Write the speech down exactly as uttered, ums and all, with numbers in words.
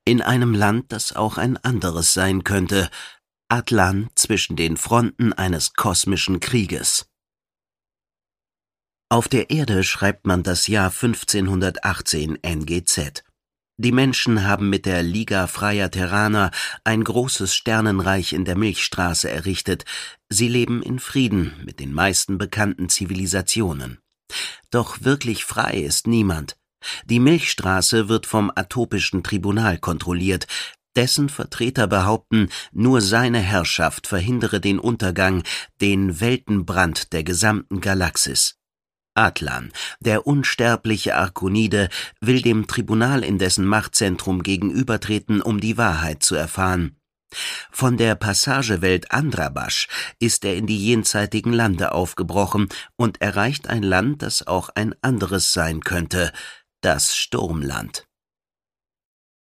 In einem Land, das auch ein anderes sein könnte. Atlan zwischen den Fronten eines kosmischen Krieges. Auf der Erde schreibt man das Jahr fünfzehnhundertachtzehn N G Z. Die Menschen haben mit der Liga Freier Terraner ein großes Sternenreich in der Milchstraße errichtet. Sie leben in Frieden mit den meisten bekannten Zivilisationen. Doch wirklich frei ist niemand. Die Milchstraße wird vom Atopischen Tribunal kontrolliert. Dessen Vertreter behaupten, nur seine Herrschaft verhindere den Untergang, den Weltenbrand der gesamten Galaxis. Atlan, der unsterbliche Arkonide, will dem Tribunal in dessen Machtzentrum gegenübertreten, um die Wahrheit zu erfahren. Von der Passagewelt Andrabasch ist er in die jenseitigen Lande aufgebrochen und erreicht ein Land, das auch ein anderes sein könnte, das Sturmland.